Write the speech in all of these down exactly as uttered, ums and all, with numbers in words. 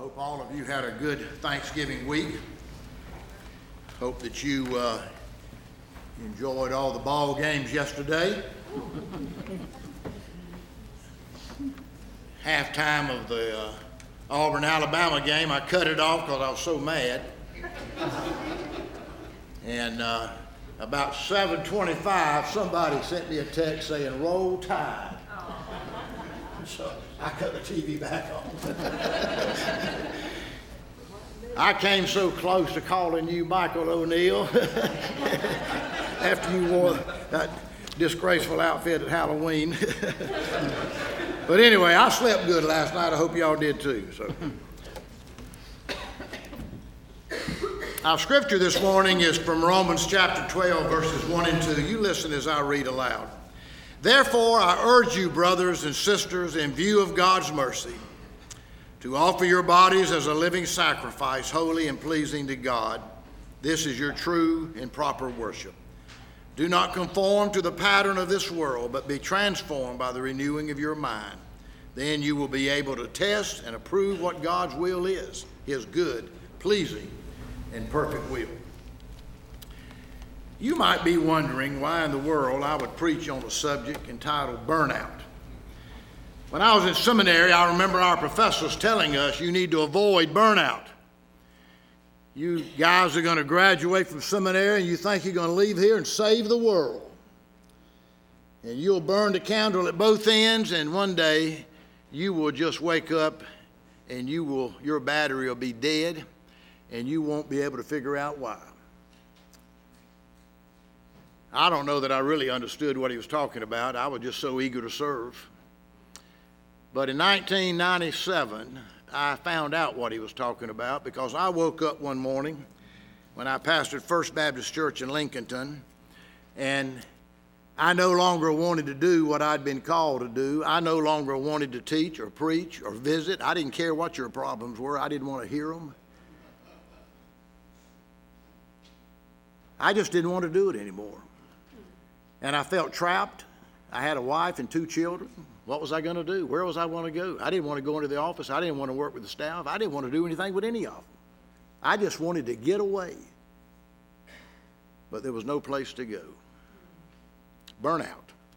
hope all of you had a good Thanksgiving week. Hope that you uh, enjoyed all the ball games yesterday. Halftime of the uh, Auburn-Alabama game, I cut it off because I was so mad. And uh, about seven twenty-five, somebody sent me a text saying, "Roll Tide." So I cut the T V back on. I came so close to calling you Michael O'Neal after you wore that disgraceful outfit at Halloween. But anyway, I slept good last night. I hope y'all did too. So, our scripture this morning is from Romans chapter twelve, verses one and two. You listen as I read aloud. Therefore, I urge you, brothers and sisters, in view of God's mercy, to offer your bodies as a living sacrifice, holy and pleasing to God. This is your true and proper worship. Do not conform to the pattern of this world, but be transformed by the renewing of your mind. Then you will be able to test and approve what God's will is, his good, pleasing, and perfect will. You might be wondering why in the world I would preach on a subject entitled burnout. When I was in seminary, I remember our professors telling us you need to avoid burnout. You guys are going to graduate from seminary and you think you're going to leave here and save the world. And you'll burn the candle at both ends, and one day you will just wake up and you will, your battery will be dead and you won't be able to figure out why. I don't know that I really understood what he was talking about. I was just so eager to serve. But in nineteen ninety-seven, I found out what he was talking about because I woke up one morning when I pastored First Baptist Church in Lincolnton, and I no longer wanted to do what I'd been called to do. I no longer wanted to teach or preach or visit. I didn't care what your problems were. I didn't want to hear them. I just didn't want to do it anymore. And I felt trapped. I had a wife and two children. What was I going to do? Where was I going to go? I didn't want to go into the office. I didn't want to work with the staff. I didn't want to do anything with any of them. I just wanted to get away. But there was no place to go. Burnout.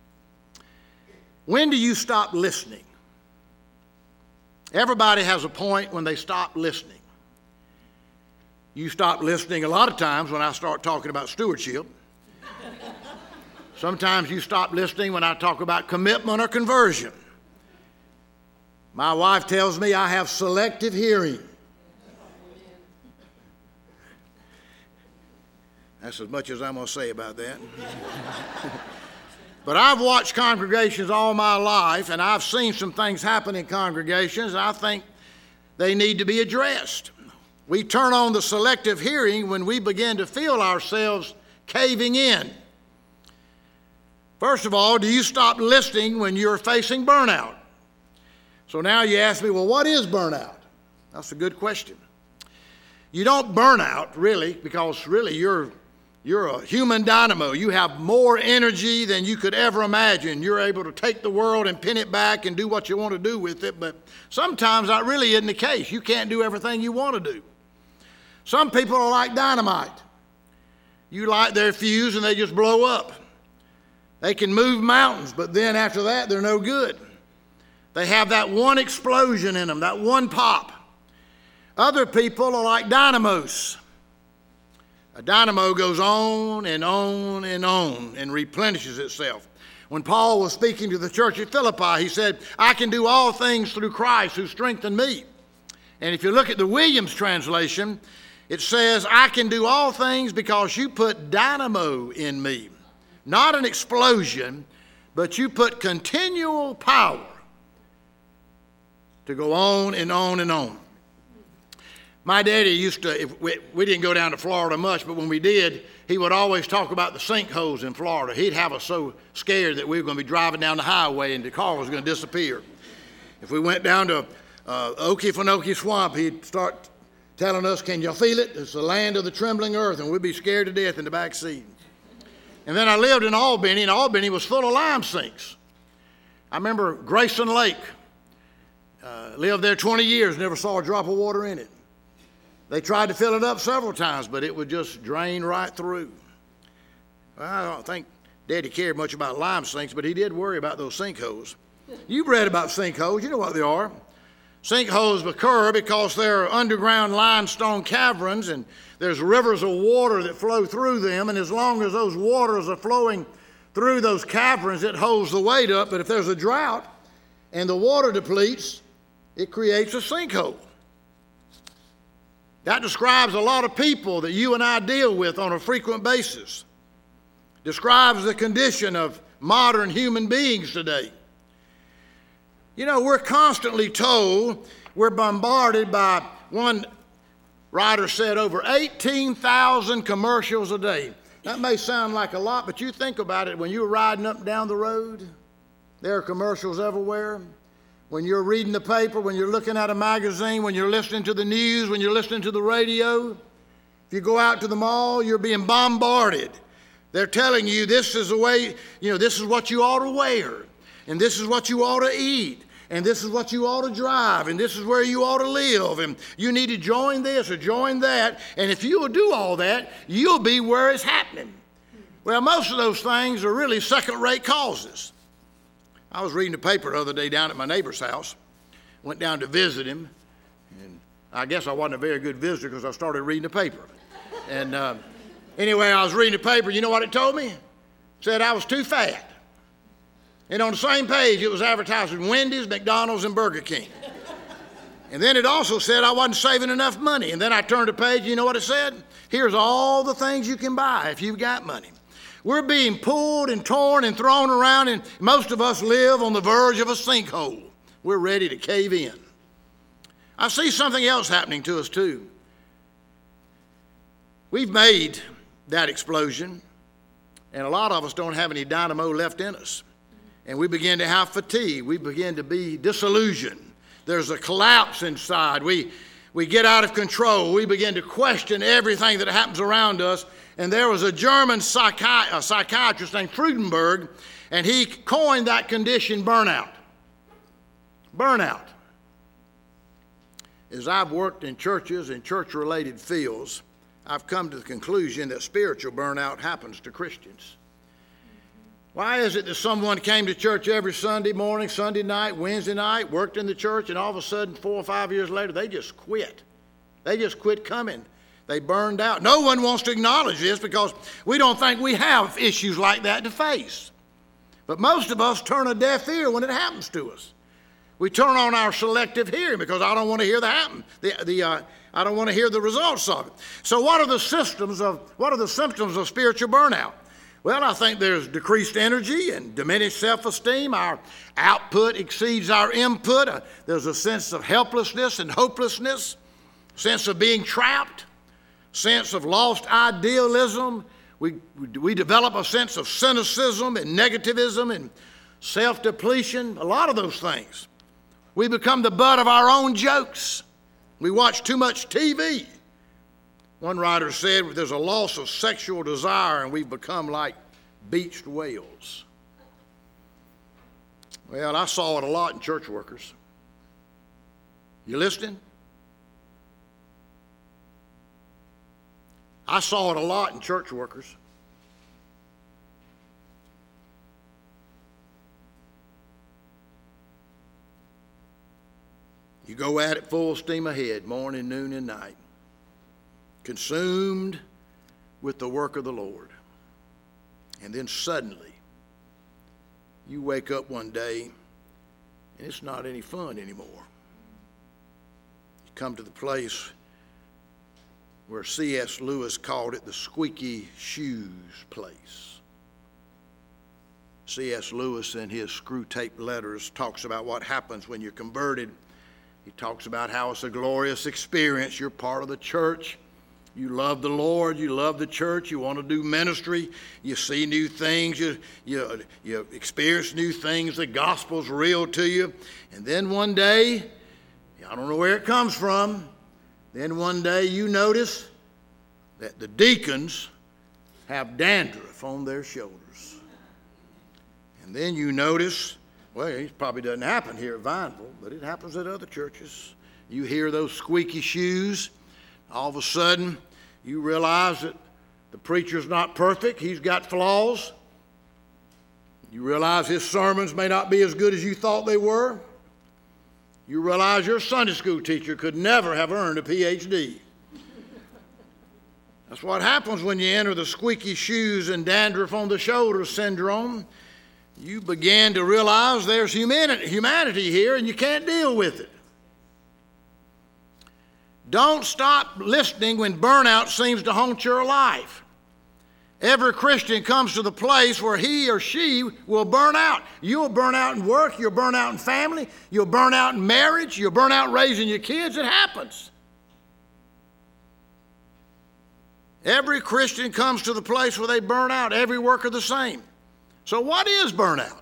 When do you stop listening? Everybody has a point when they stop listening. You stop listening a lot of times when I start talking about stewardship. Sometimes you stop listening when I talk about commitment or conversion. My wife tells me I have selective hearing. That's as much as I'm going to say about that. But I've watched congregations all my life, and I've seen some things happen in congregations, and I think they need to be addressed. We turn on the selective hearing when we begin to feel ourselves caving in. First of all, do you stop listening when you're facing burnout? So now you ask me, well, what is burnout? That's a good question. You don't burn out, really, because really you're, you're a human dynamo. You have more energy than you could ever imagine. You're able to take the world and pin it back and do what you want to do with it, but sometimes that really isn't the case. You can't do everything you want to do. Some people are like dynamite. You light their fuse and they just blow up. They can move mountains, but then after that, they're no good. They have that one explosion in them, that one pop. Other people are like dynamos. A dynamo goes on and on and on and replenishes itself. When Paul was speaking to the church at Philippi, he said, I can do all things through Christ who strengthened me. And if you look at the Williams translation, it says, I can do all things because you put dynamo in me. Not an explosion, but you put continual power to go on and on and on. My daddy used to, if we, we didn't go down to Florida much, but when we did, he would always talk about the sinkholes in Florida. He'd have us so scared that we were going to be driving down the highway and the car was going to disappear. If we went down to uh, Okefenokee Swamp, he'd start telling us, can you feel it? It's the land of the trembling earth, and we'd be scared to death in the back seat. And then I lived in Albany, and Albany was full of lime sinks. I remember Grayson Lake. uh, lived there twenty years, never saw a drop of water in it. They tried to fill it up several times, but it would just drain right through. Well, I don't think Daddy cared much about lime sinks, but he did worry about those sinkholes. You've read about sinkholes. You know what they are. Sinkholes occur because they're underground limestone caverns, and there's rivers of water that flow through them, and as long as those waters are flowing through those caverns, it holds the weight up. But if there's a drought and the water depletes, it creates a sinkhole. That describes a lot of people that you and I deal with on a frequent basis. Describes the condition of modern human beings today. You know, we're constantly told, we're bombarded by, one writer said, over eighteen thousand commercials a day. That may sound like a lot, but you think about it, when you're riding up and down the road, there are commercials everywhere. When you're reading the paper, when you're looking at a magazine, when you're listening to the news, when you're listening to the radio, if you go out to the mall, you're being bombarded. They're telling you this is the way, you know, this is what you ought to wear, and this is what you ought to eat, and this is what you ought to drive, and this is where you ought to live, and you need to join this or join that, and if you will do all that, you'll be where it's happening. Well, most of those things are really second-rate causes. I was reading the paper the other day down at my neighbor's house. Went down to visit him, and I guess I wasn't a very good visitor because I started reading the paper. And uh, anyway, I was reading the paper. You know what it told me? It said I was too fat. And on the same page, it was advertising Wendy's, McDonald's, and Burger King. And then it also said I wasn't saving enough money. And then I turned the page, you know what it said? Here's all the things you can buy if you've got money. We're being pulled and torn and thrown around, and most of us live on the verge of a sinkhole. We're ready to cave in. I see something else happening to us too. We've made that explosion, and a lot of us don't have any dynamo left in us. And we begin to have fatigue. We begin to be disillusioned. There's a collapse inside. We, we get out of control. We begin to question everything that happens around us. And there was a German psychi- a psychiatrist named Freudenberg, and he coined that condition burnout. Burnout. As I've worked in churches and church-related fields, I've come to the conclusion that spiritual burnout happens to Christians. Why is it that someone came to church every Sunday morning, Sunday night, Wednesday night, worked in the church, and all of a sudden, four or five years later, they just quit? They just quit coming. They burned out. No one wants to acknowledge this because we don't think we have issues like that to face. But most of us turn a deaf ear when it happens to us. We turn on our selective hearing because I don't want to hear the happen. The, the, uh, I don't want to hear the results of it. So what are the systems of, what are the symptoms of spiritual burnout? Well, I think there's decreased energy and diminished self-esteem. Our output exceeds our input. Uh, there's a sense of helplessness and hopelessness, sense of being trapped, sense of lost idealism. We, we develop a sense of cynicism and negativism and self-depletion, a lot of those things. We become the butt of our own jokes. We watch too much T V. One writer said there's a loss of sexual desire and we've become like beached whales. Well, I saw it a lot in church workers. You listening? I saw it a lot in church workers. You go at it full steam ahead, morning, noon, and night, consumed with the work of the Lord. And then suddenly, you wake up one day, and it's not any fun anymore. You come to the place where C S Lewis called it the squeaky shoes place. C S Lewis, in his Screw Tape Letters, talks about what happens when you're converted. He talks about how it's a glorious experience. You're part of the church. You love the Lord. You love the church. You want to do ministry. You see new things. You, you, you experience new things. The gospel's real to you. And then one day, I don't know where it comes from, then one day you notice that the deacons have dandruff on their shoulders. And then you notice Well, it probably doesn't happen here at Vineville, but it happens at other churches. You hear those squeaky shoes. All of a sudden, you realize that the preacher's not perfect. He's got flaws. You realize his sermons may not be as good as you thought they were. You realize your Sunday school teacher could never have earned a P H D. That's what happens when you enter the squeaky shoes and dandruff on the shoulder syndrome. You begin to realize there's humanity, humanity here and you can't deal with it. Don't stop listening when burnout seems to haunt your life. Every Christian comes to the place where he or she will burn out. You'll burn out in work, you'll burn out in family, you'll burn out in marriage, you'll burn out raising your kids. It happens. Every Christian comes to the place where they burn out. Every worker the same. So what is burnout?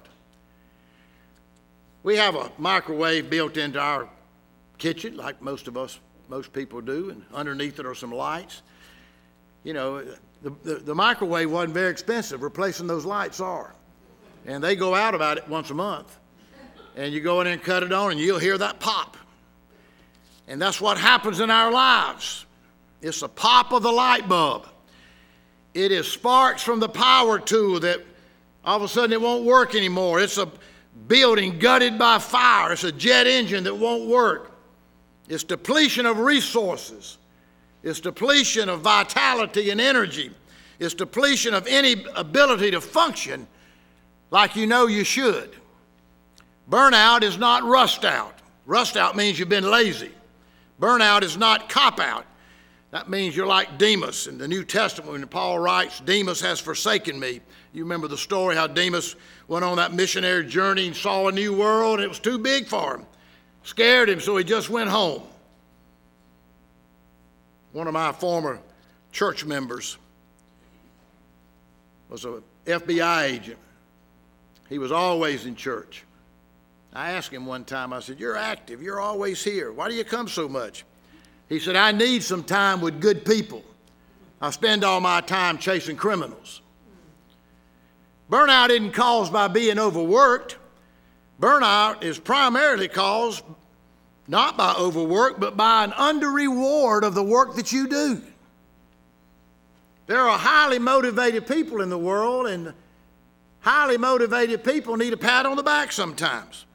We have a microwave built into our kitchen, like most of us, most people do, and underneath it are some lights. You know, the, the, the microwave wasn't very expensive. Replacing those lights are. And they go out about it once a month. And you go in there and cut it on, and you'll hear that pop. And that's what happens in our lives. It's the pop of the light bulb. It is sparks from the power tool that all of a sudden it won't work anymore. It's a building gutted by fire. It's a jet engine that won't work. It's depletion of resources. It's depletion of vitality and energy. It's depletion of any ability to function like you know you should. Burnout is not rust out. Rust out means you've been lazy. Burnout is not cop out. That means you're like Demas in the New Testament when Paul writes, Demas has forsaken me. You remember the story how Demas went on that missionary journey and saw a new world, and it was too big for him. Scared him, so he just went home. One of my former church members was an F B I agent. He was always in church. I asked him one time, I said, you're active, you're always here. Why do you come so much? He said, I need some time with good people. I spend all my time chasing criminals. Burnout isn't caused by being overworked. Burnout is primarily caused not by overwork, but by an under-reward of the work that you do. There are highly motivated people in the world, and highly motivated people need a pat on the back sometimes.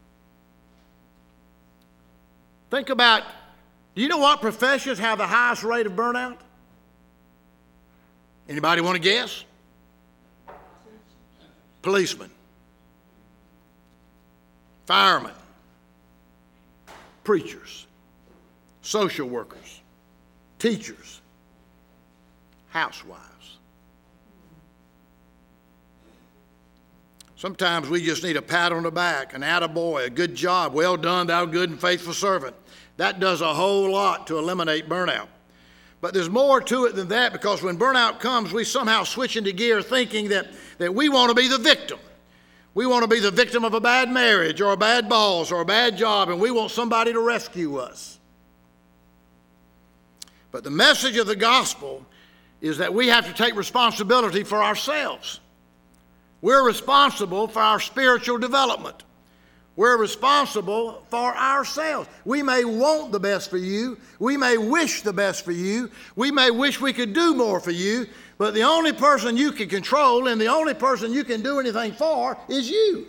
Think about, do you know what professions have the highest rate of burnout? Anybody want to guess? Policemen, firemen, preachers, social workers, teachers, housewives. Sometimes we just need a pat on the back, an attaboy, a good job, well done, thou good and faithful servant. That does a whole lot to eliminate burnout. But there's more to it than that, because when burnout comes, we somehow switch into gear thinking that, that we want to be the victim. We want to be the victim of a bad marriage or a bad boss or a bad job, and we want somebody to rescue us. But the message of the gospel is that we have to take responsibility for ourselves. We're responsible for our spiritual development. We're responsible for ourselves. We may want the best for you. We may wish the best for you. We may wish we could do more for you. But the only person you can control and the only person you can do anything for is you.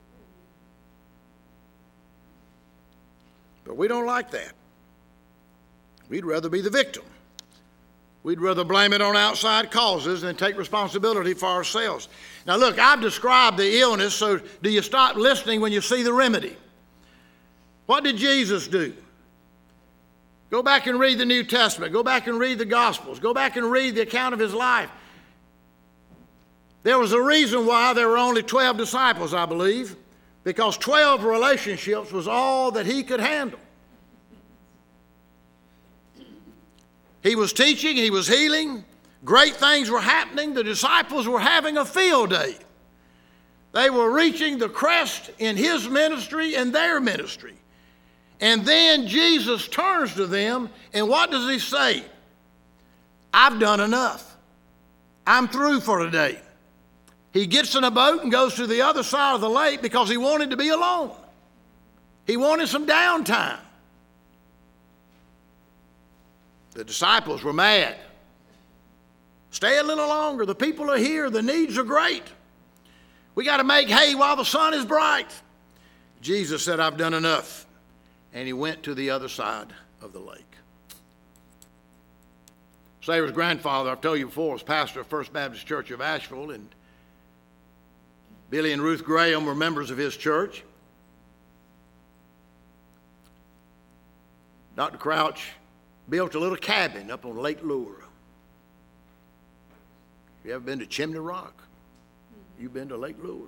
But we don't like that. We'd rather be the victim. We'd rather blame it on outside causes than take responsibility for ourselves. Now look, I've described the illness, so do you stop listening when you see the remedy? What did Jesus do? Go back and read the New Testament. Go back and read the Gospels. Go back and read the account of his life. There was a reason why there were only twelve disciples, I believe, because twelve relationships was all that he could handle. He was teaching, he was healing, great things were happening. The disciples were having a field day. They were reaching the crest in his ministry and their ministry. And then Jesus turns to them, and what does he say? I've done enough. I'm through for today. He gets in a boat and goes to the other side of the lake because he wanted to be alone. He wanted some downtime. The disciples were mad. Stay a little longer. The people are here. The needs are great. We got to make hay while the sun is bright. Jesus said, I've done enough. And he went to the other side of the lake. Saver's grandfather, I've told you before, was pastor of First Baptist Church of Asheville, and Billy and Ruth Graham were members of his church. Doctor Crouch built a little cabin up on Lake Lure. You ever been to Chimney Rock? You've been to Lake Lure.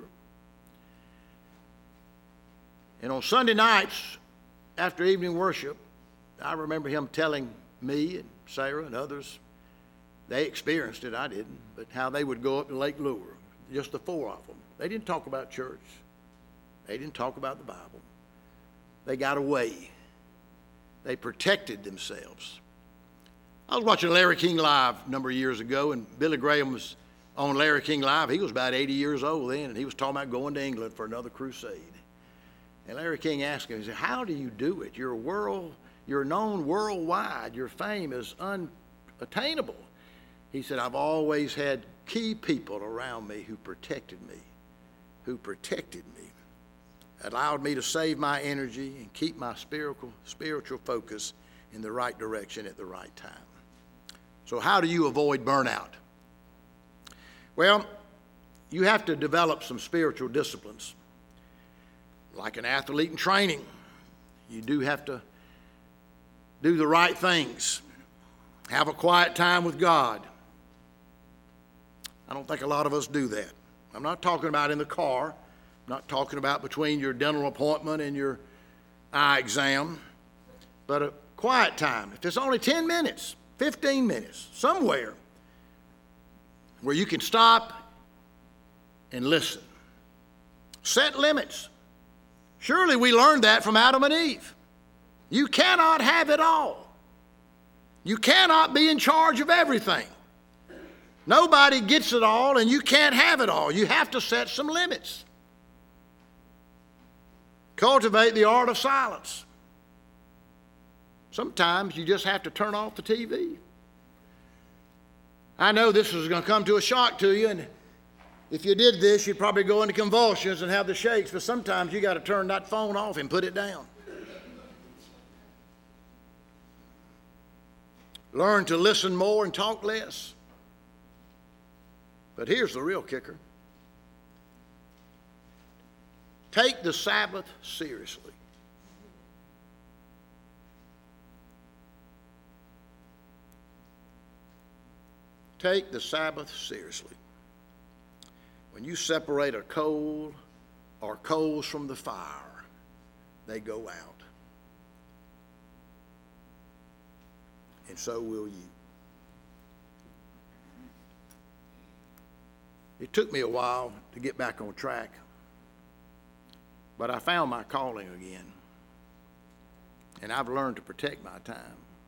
And on Sunday nights, after evening worship, I remember him telling me and Sarah and others, they experienced it, I didn't, but how they would go up to Lake Lure, just the four of them. They didn't talk about church. They didn't talk about the Bible. They got away. They protected themselves. I was watching Larry King Live a number of years ago, and Billy Graham was on Larry King Live. He was about eighty years old then, and he was talking about going to England for another crusade. And Larry King asked him, he said, how do you do it? You're world, you're known worldwide. Your fame is unattainable. He said, I've always had key people around me who protected me, who protected me, allowed me to save my energy and keep my spiritual, spiritual focus in the right direction at the right time. So how do you avoid burnout? Well, you have to develop some spiritual disciplines. Like an athlete in training, you do have to do the right things. Have a quiet time with God. I don't think a lot of us do that. I'm not talking about in the car. I'm not talking about between your dental appointment and your eye exam. But a quiet time. If it's only ten minutes, fifteen minutes, somewhere where you can stop and listen. Set limits. Surely we learned that from Adam and Eve. You cannot have it all. You cannot be in charge of everything. Nobody gets it all, and you can't have it all. You have to set some limits. Cultivate the art of silence. Sometimes you just have to turn off the T V. I know this is going to come to a shock to you, and if you did this, you'd probably go into convulsions and have the shakes, but sometimes you got to turn that phone off and put it down. Learn to listen more and talk less. But here's the real kicker. Take the Sabbath seriously. Take the Sabbath seriously. When you separate a coal or coals from the fire, they go out. And so will you. It took me a while to get back on track, but I found my calling again. And I've learned to protect my time.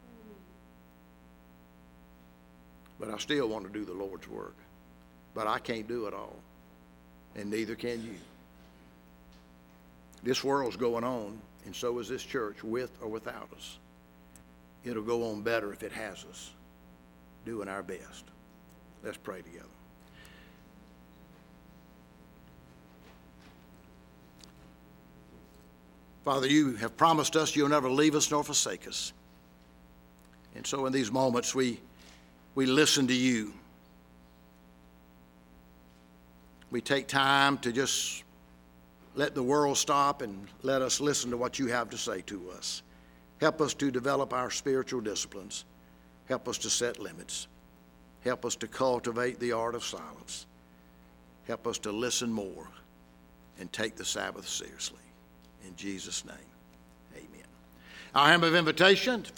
But I still want to do the Lord's work. But I can't do it all. And neither can you. This world's going on, and so is this church, with or without us. It'll go on better if it has us doing our best. Let's pray together. Father, you have promised us you'll never leave us nor forsake us. And so in these moments we, we listen to you. We take time to just let the world stop and let us listen to what you have to say to us. Help us to develop our spiritual disciplines. Help us to set limits. Help us to cultivate the art of silence. Help us to listen more and take the Sabbath seriously. In Jesus' name, amen. Our hymn of invitation.